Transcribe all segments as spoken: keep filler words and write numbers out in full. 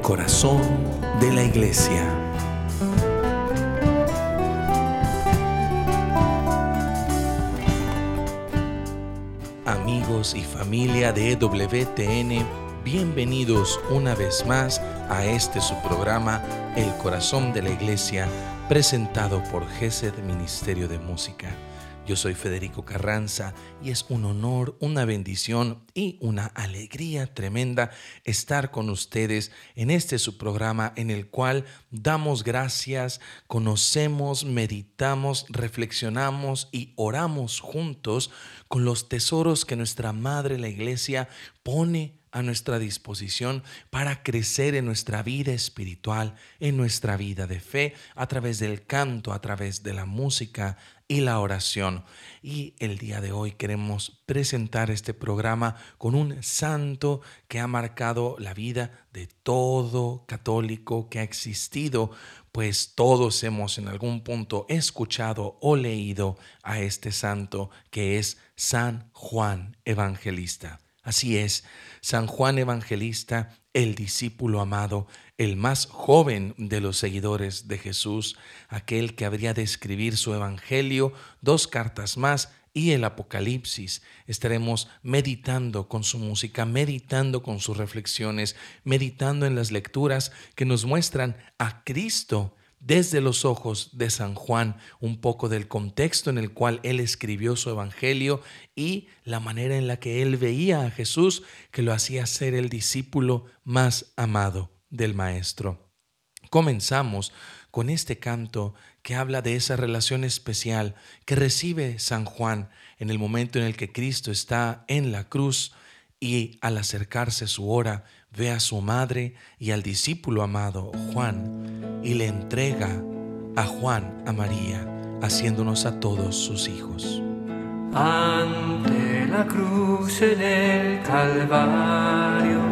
corazón de la Iglesia. Amigos y familia de E W T N, bienvenidos una vez más a este su programa, El Corazón de la Iglesia, presentado por Gesed Ministerio de Música. Yo soy Federico Carranza y es un honor, una bendición y una alegría tremenda estar con ustedes en este su programa en el cual damos gracias, conocemos, meditamos, reflexionamos y oramos juntos con los tesoros que nuestra Madre la Iglesia pone a nuestra disposición para crecer en nuestra vida espiritual, en nuestra vida de fe, a través del canto, a través de la música y la oración. Y el día de hoy queremos presentar este programa con un santo que ha marcado la vida de todo católico que ha existido, pues todos hemos en algún punto escuchado o leído a este santo que es San Juan Evangelista. Así es, San Juan Evangelista, el discípulo amado, el más joven de los seguidores de Jesús, aquel que habría de escribir su evangelio, dos cartas más y el Apocalipsis. Estaremos meditando con su música, meditando con sus reflexiones, meditando en las lecturas que nos muestran a Cristo desde los ojos de San Juan, un poco del contexto en el cual él escribió su evangelio y la manera en la que él veía a Jesús, que lo hacía ser el discípulo más amado del Maestro. Comenzamos con este canto que habla de esa relación especial que recibe San Juan en el momento en el que Cristo está en la cruz y al acercarse su hora ve a su madre y al discípulo amado Juan y le entrega a Juan a María, haciéndonos a todos sus hijos. Ante la cruz en el Calvario,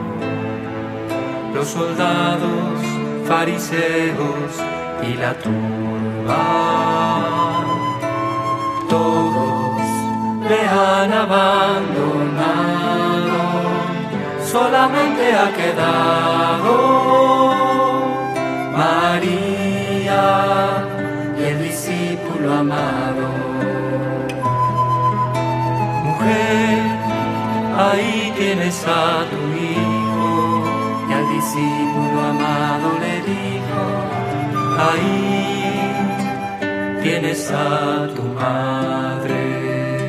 los soldados, fariseos y la turba, todos le han abandonado, solamente ha quedado María y el discípulo amado. Mujer, ahí tienes a tu hijo, y al discípulo amado le dijo, ahí tienes a tu madre.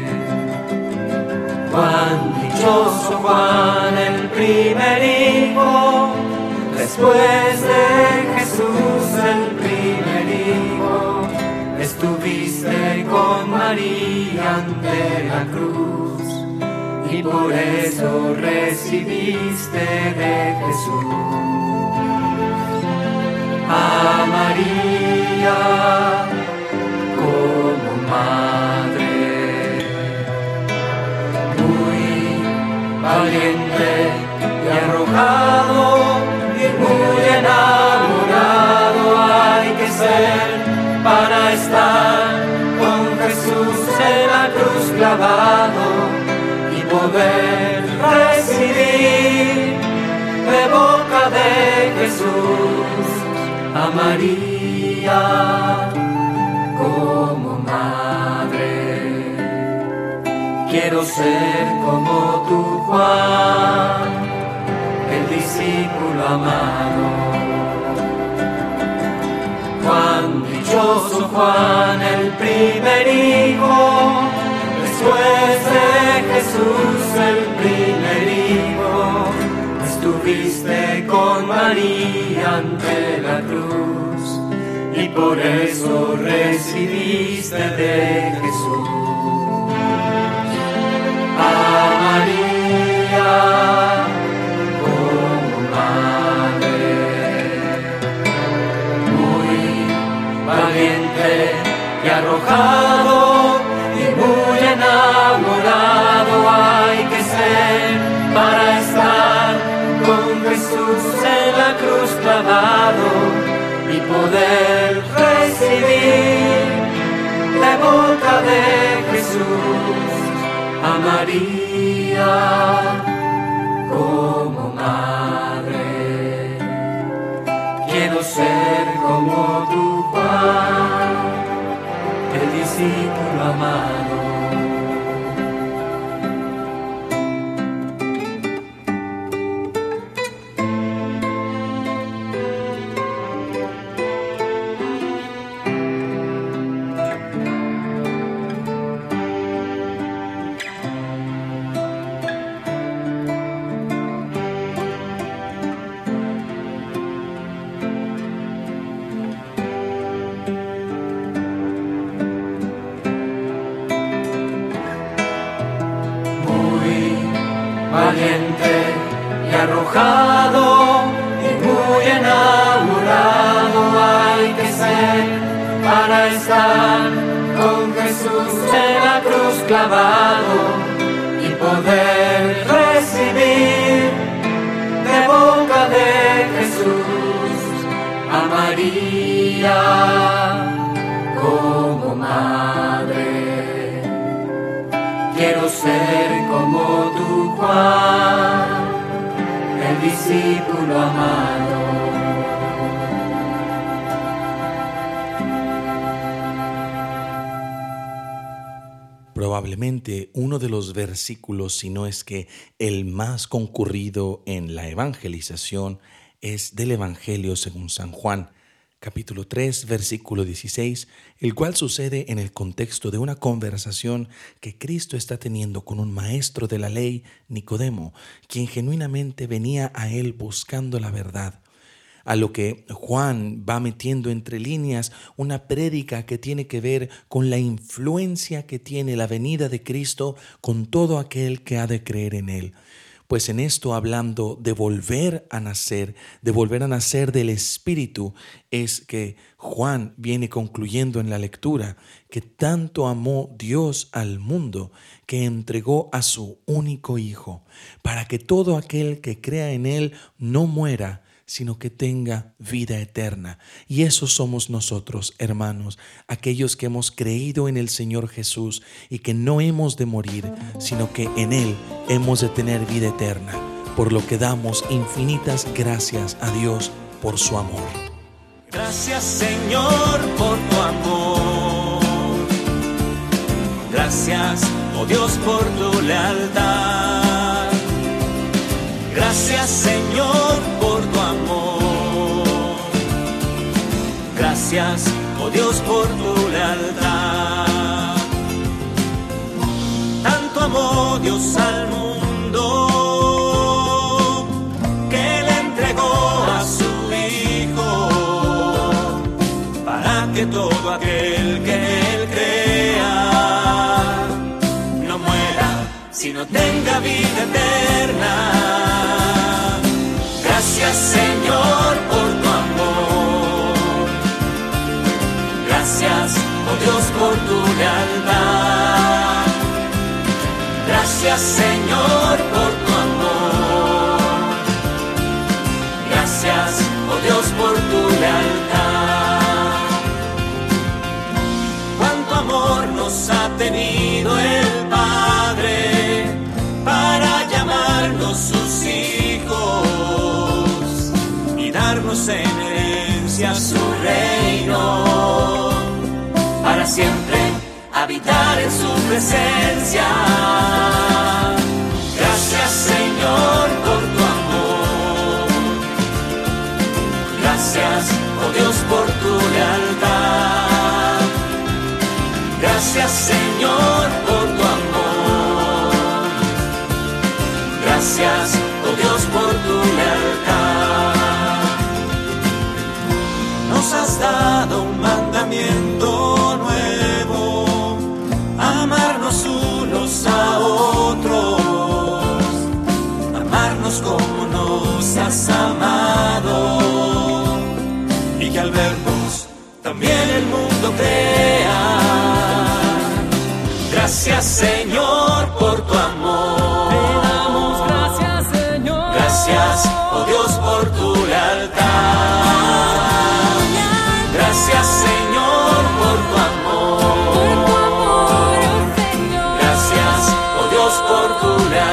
Cuán dichoso Juan, el primer hijo, después de Jesús el primer hijo, estuviste con María ante la cruz, y por eso recibiste de Jesús a María como madre. Valiente y arrojado y muy enamorado hay que ser para estar con Jesús en la cruz clavado y poder recibir de boca de Jesús a María como madre. Quiero ser como tú, Juan, el discípulo amado. Cuán dichoso Juan, el primer hijo, después de Jesús el primer hijo, estuviste con María ante la cruz, y por eso recibiste de Jesús a María como madre. Muy valiente y arrojado y muy enamorado hay que ser para estar con Jesús en la cruz clavado y poder recibir de boca de Jesús a María como madre. discípulo amado. Valiente y arrojado y muy enamorado hay que ser para estar con Jesús en la cruz clavado y poder recibir de boca de Jesús a María como madre. Quiero ser como tú, Juan, el discípulo amado. Probablemente uno de los versículos, si no es que el más concurrido en la evangelización, es del Evangelio según San Juan, capítulo tres, versículo dieciséis, el cual sucede en el contexto de una conversación que Cristo está teniendo con un maestro de la ley, Nicodemo, quien genuinamente venía a él buscando la verdad. A lo que Juan va metiendo entre líneas una prédica que tiene que ver con la influencia que tiene la venida de Cristo con todo aquel que ha de creer en él. Pues en esto, hablando de volver a nacer, de volver a nacer del Espíritu, es que Juan viene concluyendo en la lectura que tanto amó Dios al mundo que entregó a su único Hijo, para que todo aquel que crea en Él no muera, sino que tenga vida eterna. Y eso somos nosotros, hermanos, aquellos que hemos creído en el Señor Jesús y que no hemos de morir, sino que en Él hemos de tener vida eterna, por lo que damos infinitas gracias a Dios por su amor. Gracias, Señor, por tu amor. Gracias, oh Dios, por tu lealtad. Gracias, Señor, por tu amor. Gracias, oh Dios, por tu lealtad. Tanto amó Dios al mundo que le entregó a su Hijo, para que todo aquel que en Él crea no muera, sino tenga vida eterna. Gracias, Señor, por tu amor. Gracias, oh Dios, por tu lealtad. Gracias, Señor, por tu amor. Gracias, oh Dios, por tu lealtad. Cuánto amor nos ha tenido el Padre para llamarnos sus hijos y darnos en herencia su reino, para siempre habitar en su presencia. Gracias, Señor, por tu amor. Gracias, oh Dios, por tu lealtad. Gracias, Señor, por tu amor. Gracias, oh Dios, por tu lealtad. Nos has dado un mandamiento nuevo, amarnos unos a otros, amarnos como nos has amado, y que al vernos también el mundo crea. Gracias, Señor, por tu amor. Te damos gracias, Señor. Gracias, oh Dios, por tu lealtad. Gracias, Señor, por tu amor. Gracias, oh Dios, por tu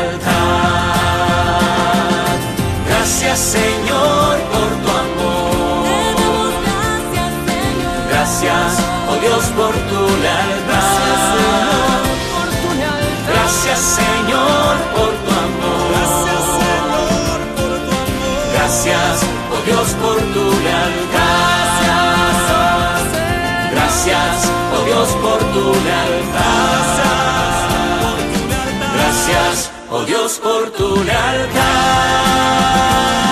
lealtad. Gracias, Señor, por tu amor. Gracias, oh Dios, por tu lealtad. Gracias, oh Dios, por tu lealtad. Gracias, oh Dios, por tu lealtad. Gracias, oh Dios, por tu lealtad.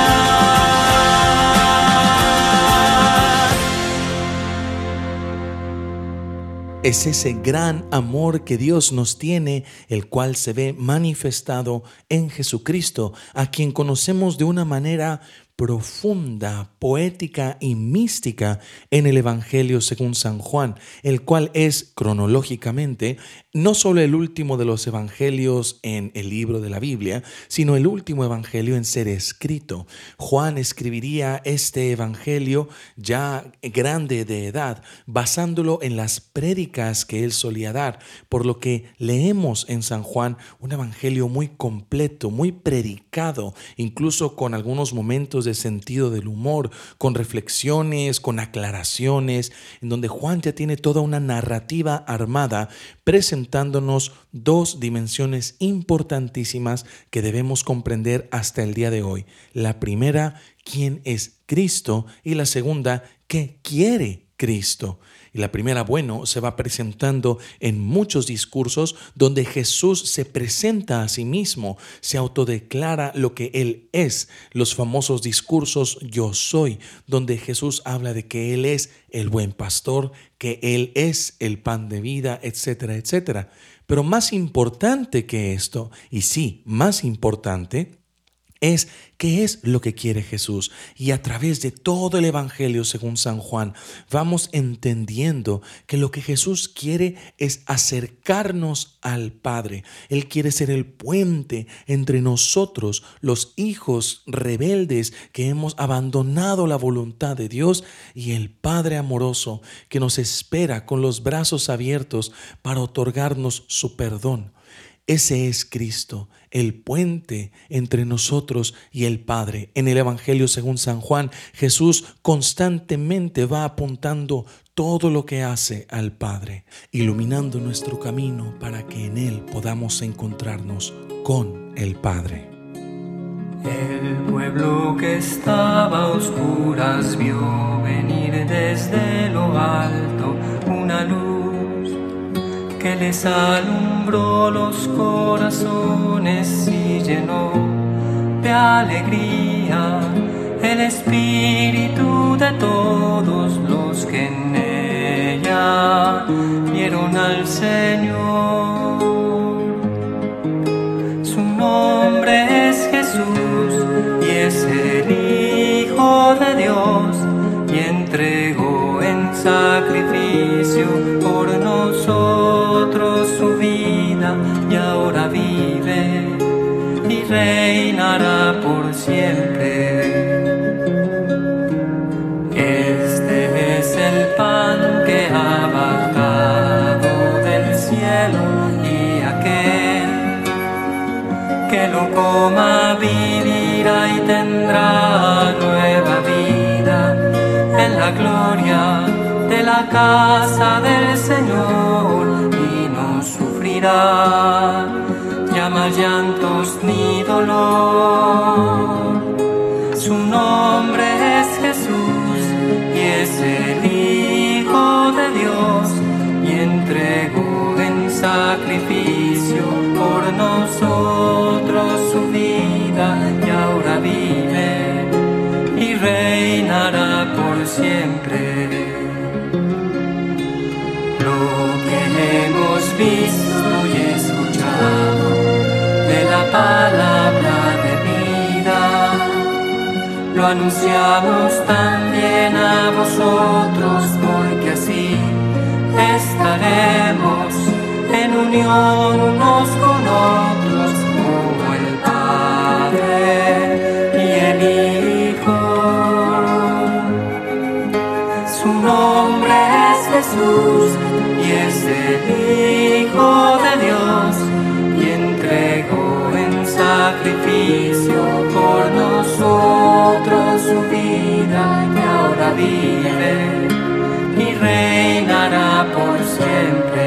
Es ese gran amor que Dios nos tiene, el cual se ve manifestado en Jesucristo, a quien conocemos de una manera profunda, poética y mística en el Evangelio según San Juan, el cual es cronológicamente no solo el último de los evangelios en el libro de la Biblia, sino el último evangelio en ser escrito. Juan escribiría este evangelio ya grande de edad, basándolo en las prédicas que él solía dar, por lo que leemos en San Juan un evangelio muy completo, muy predicado, incluso con algunos momentos de sentido del humor, con reflexiones, con aclaraciones, en donde Juan ya tiene toda una narrativa armada presentándonos dos dimensiones importantísimas que debemos comprender hasta el día de hoy. La primera, ¿quién es Cristo? Y la segunda, ¿qué quiere Cristo? Y la primera, bueno, se va presentando en muchos discursos donde Jesús se presenta a sí mismo, se autodeclara lo que Él es. Los famosos discursos Yo soy, donde Jesús habla de que Él es el buen pastor, que Él es el pan de vida, etcétera, etcétera. Pero más importante que esto, y sí, más importante, es qué es lo que quiere Jesús. Y a través de todo el Evangelio según San Juan vamos entendiendo que lo que Jesús quiere es acercarnos al Padre. Él quiere ser el puente entre nosotros, los hijos rebeldes que hemos abandonado la voluntad de Dios, y el Padre amoroso que nos espera con los brazos abiertos para otorgarnos su perdón. Ese es Cristo, el puente entre nosotros y el Padre. En el Evangelio según San Juan, Jesús constantemente va apuntando todo lo que hace al Padre, iluminando nuestro camino para que en Él podamos encontrarnos con el Padre. El pueblo que estaba a oscuras vio venir desde lo alto una luz que les alumbró los corazones y llenó de alegría el espíritu de todos los que en ella vieron al Señor. Su nombre es Jesús y es el Hijo de Dios, y entregó en sacrificio por nosotros su vida, y ahora vive y reinará por siempre. Este es el pan que ha bajado del cielo, y aquel que lo coma vivirá y tendrá nueva vida en la gloria de la casa del Señor, y no sufrirá ya más llantos ni dolor. Su nombre es Jesús y es el Hijo de Dios, y entregó en sacrificio por nosotros su vida, y ahora vive y reinará por siempre. Lo que hemos visto y escuchado de la palabra de vida, lo anunciamos también a vosotros, porque así estaremos en unión unos con otros, como el Padre y el Hijo. Su nombre es Jesús y es el Hijo de Dios, y entregó en sacrificio por nosotros su vida, y ahora vive y reinará por siempre.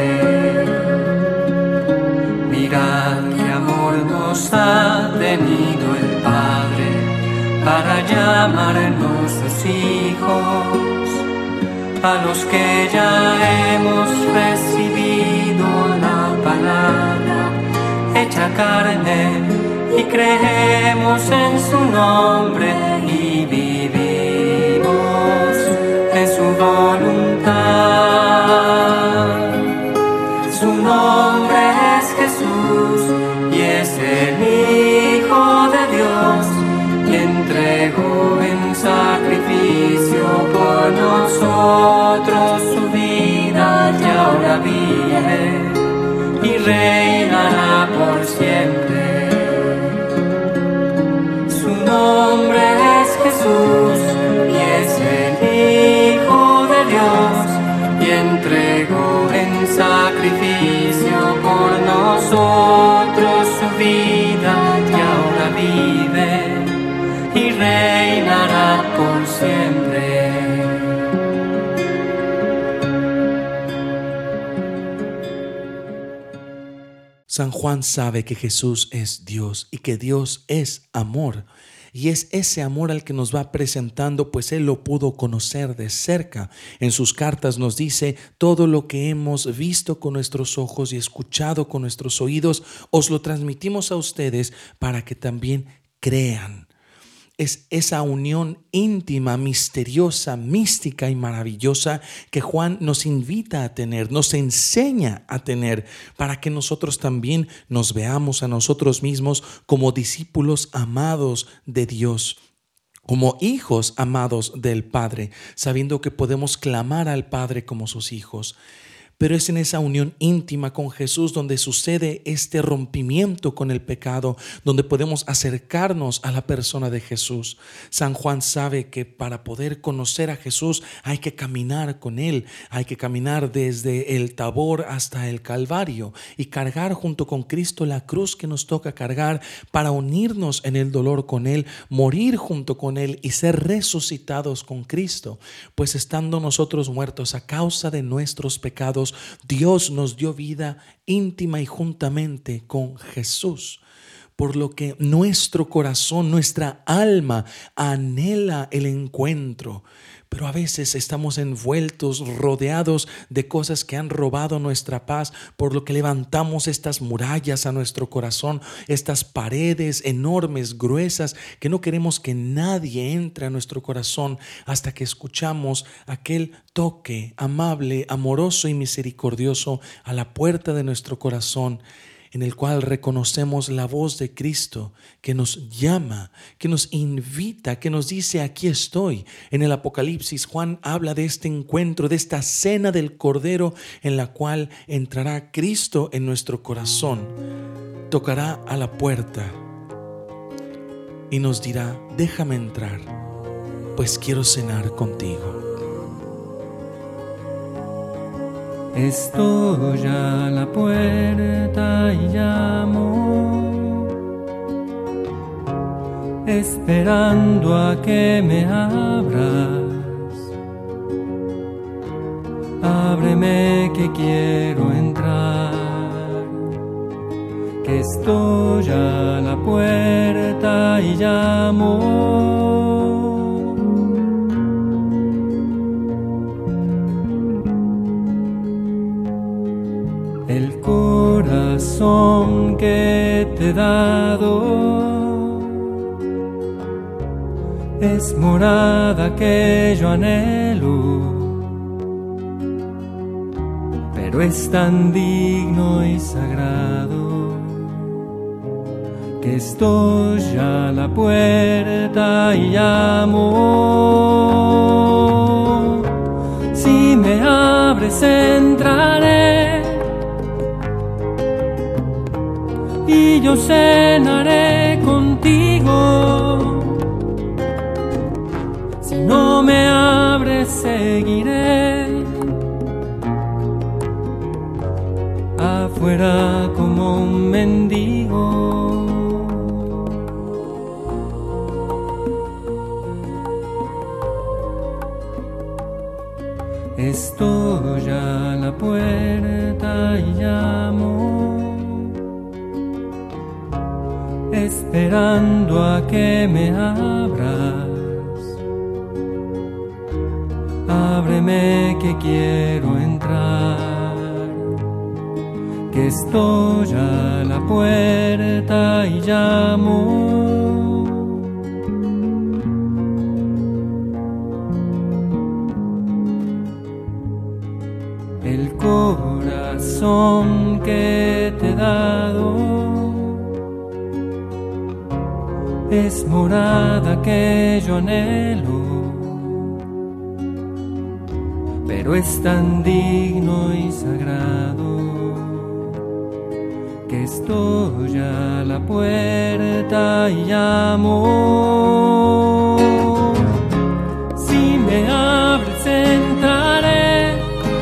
Mirad qué amor nos ha tenido el Padre, para para llamarnos sus hijos, a los que ya hemos recibido la palabra hecha carne y creemos en su nombre y vivimos en su voluntad. Su nombre es Jesús y es el Hijo de Dios, que entregó en sacrificio por nosotros su vida y ahora vive y reinará por siempre. Su nombre es Jesús y es el Hijo de Dios, y entregó en sacrificio por nosotros su vida y ahora vive y reinará por siempre. San Juan sabe que Jesús es Dios y que Dios es amor. Y es ese amor al que nos va presentando, pues Él lo pudo conocer de cerca. En sus cartas nos dice: todo lo que hemos visto con nuestros ojos y escuchado con nuestros oídos, os lo transmitimos a ustedes para que también crean. Es esa unión íntima, misteriosa, mística y maravillosa que Juan nos invita a tener, nos enseña a tener, para que nosotros también nos veamos a nosotros mismos como discípulos amados de Dios, como hijos amados del Padre, sabiendo que podemos clamar al Padre como sus hijos. Pero es en esa unión íntima con Jesús donde sucede este rompimiento con el pecado, donde podemos acercarnos a la persona de Jesús. San Juan sabe que para poder conocer a Jesús hay que caminar con Él, hay que caminar desde el Tabor hasta el Calvario y cargar junto con Cristo la cruz que nos toca cargar para unirnos en el dolor con Él, morir junto con Él y ser resucitados con Cristo. Pues estando nosotros muertos a causa de nuestros pecados, Dios nos dio vida íntima y juntamente con Jesús, por lo que nuestro corazón, nuestra alma anhela el encuentro. Pero a veces estamos envueltos, rodeados de cosas que han robado nuestra paz, por lo que levantamos estas murallas a nuestro corazón, estas paredes enormes, gruesas, que no queremos que nadie entre a nuestro corazón hasta que escuchamos aquel toque amable, amoroso y misericordioso a la puerta de nuestro corazón, en el cual reconocemos la voz de Cristo que nos llama, que nos invita, que nos dice: aquí estoy. En el Apocalipsis, Juan habla de este encuentro, de esta cena del Cordero en la cual entrará Cristo en nuestro corazón, tocará a la puerta y nos dirá: déjame entrar, pues quiero cenar contigo. Estoy a la puerta y llamo, esperando a que me abras. Ábreme que quiero entrar, que estoy a la puerta y llamo. El corazón que te he dado es morada que yo anhelo, pero es tan digno y sagrado que estoy a la puerta y llamo. Si me abres entraré y yo cenaré contigo. Si no me abres, seguiré afuera como un mendigo. Estoy a la puerta y llamo. esperando a que me abras. Ábreme que quiero entrar, que estoy a la puerta y llamo. El corazón que te he dado es morada que yo anhelo, pero es tan digno y sagrado que estoy a la puerta y llamo. Si me abres entraré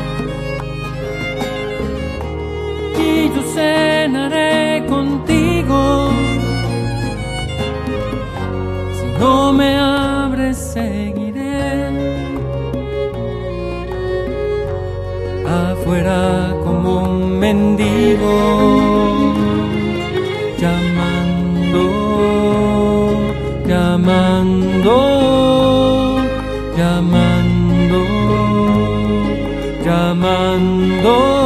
y yo cenaré contigo. Si no me abres seguiré afuera como un mendigo, llamando, llamando, llamando, llamando.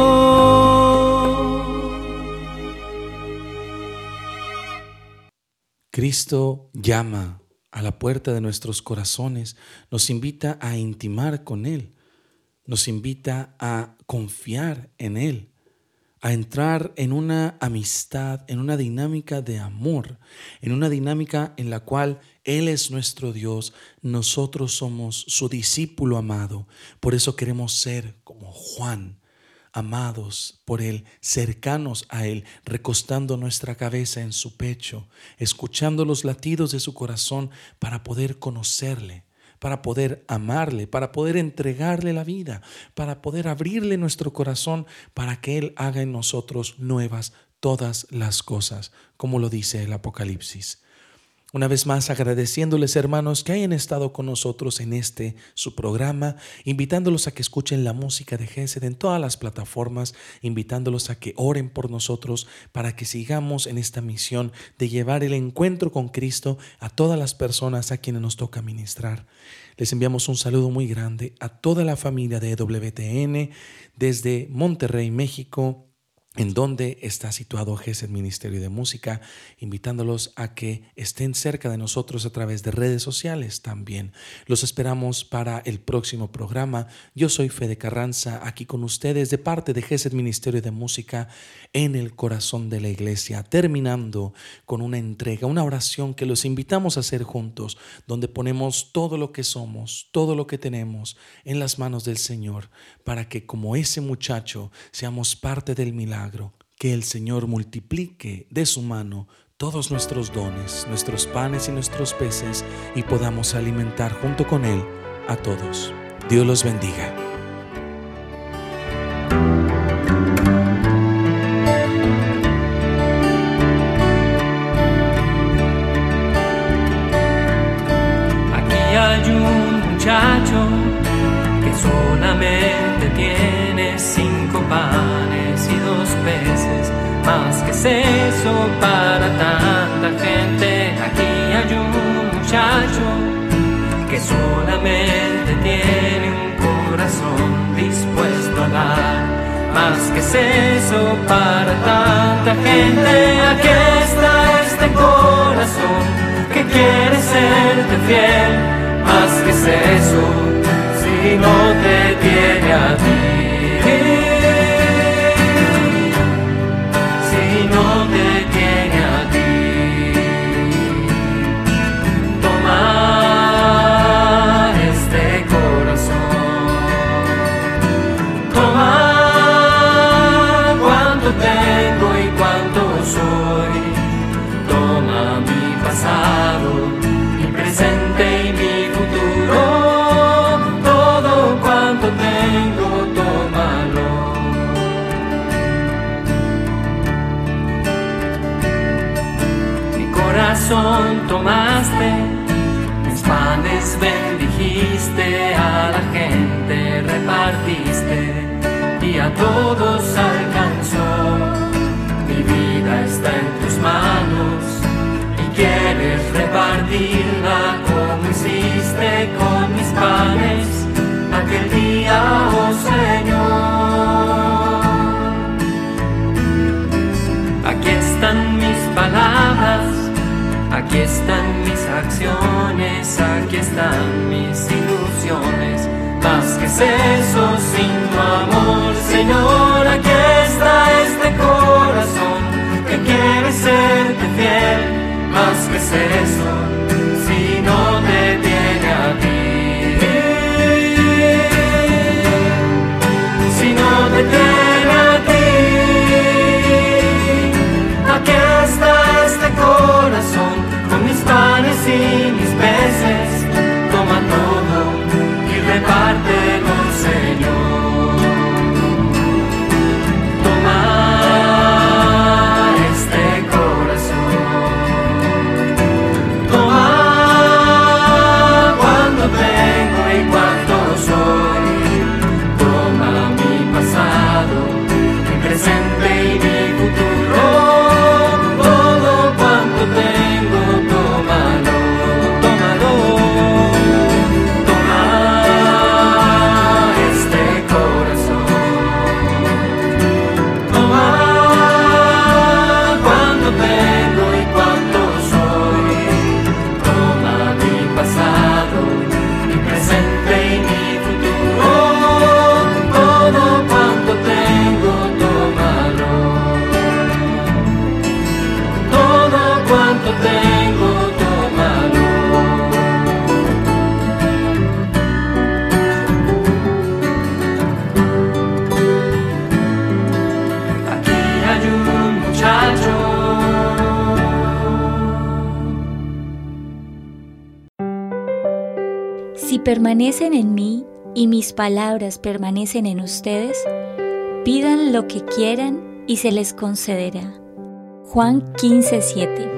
Cristo llama a la puerta de nuestros corazones, nos invita a intimar con Él, nos invita a confiar en Él, a entrar en una amistad, en una dinámica de amor, en una dinámica en la cual Él es nuestro Dios, nosotros somos su discípulo amado. Por eso queremos ser como Juan, amados por Él, cercanos a Él, recostando nuestra cabeza en su pecho, escuchando los latidos de su corazón para poder conocerle, para poder amarle, para poder entregarle la vida, para poder abrirle nuestro corazón, para que Él haga en nosotros nuevas todas las cosas, como lo dice el Apocalipsis. Una vez más, agradeciéndoles, hermanos, que hayan estado con nosotros en este, su programa, invitándolos a que escuchen la música de Gesed en todas las plataformas, invitándolos a que oren por nosotros para que sigamos en esta misión de llevar el encuentro con Cristo a todas las personas a quienes nos toca ministrar. Les enviamos un saludo muy grande a toda la familia de E W T N desde Monterrey, México, en donde está situado Gesed Ministerio de Música, invitándolos a que estén cerca de nosotros a través de redes sociales también. Los esperamos para el próximo programa. Yo soy Fede Carranza, aquí con ustedes de parte de Gesed Ministerio de Música en el corazón de la iglesia, terminando con una entrega, una oración que los invitamos a hacer juntos, donde ponemos todo lo que somos, todo lo que tenemos en las manos del Señor, para que como ese muchacho seamos parte del milagro. Que el Señor multiplique de su mano todos nuestros dones, nuestros panes y nuestros peces, y podamos alimentar junto con Él a todos. Dios los bendiga. Aquí hay un muchacho que solamente tiene cinco panes y dos peces, más que es eso para tanta gente. Aquí hay un muchacho que solamente tiene un corazón dispuesto a dar, más que es eso para tanta gente. Aquí está este corazón que quiere serte fiel, más que es eso si no te tiene a ti. Si no te tiene a ti, toma este corazón, toma cuánto tengo y cuánto soy, toma mi pasado, mi presente y mi futuro, todo cuanto tengo, tómalo. Mi corazón tomaste, mis panes bendijiste, a la gente repartiste y a todos alcanzó. Mi vida está en tus manos, pedirla como hiciste con mis panes aquel día, oh Señor. Aquí están mis palabras, aquí están mis acciones, aquí están mis ilusiones. Más que es eso sin tu amor, Señor. Aquí está este corazón que quiere serte fiel. Más que es eso si no te tiene a ti. Si no te tiene a ti. Aquí está este corazón con mis panes y mis peces. Toma todo y repártelo, Señor. Toma este corazón. Toma cuánto tengo y cuánto soy. Toma mi pasado, mi presente y mi futuro. Todo cuanto tengo, tómalo, tómalo. Toma este corazón. Toma cuánto tengo y cuánto soy. Toma mi pasado, mi presente y mi futuro. Todo cuanto tengo, tómalo. Todo cuanto tengo, tómalo. Aquí hay un muchacho. Si permanecen en mí y mis palabras permanecen en ustedes, pidan lo que quieran y se les concederá. Juan quince siete.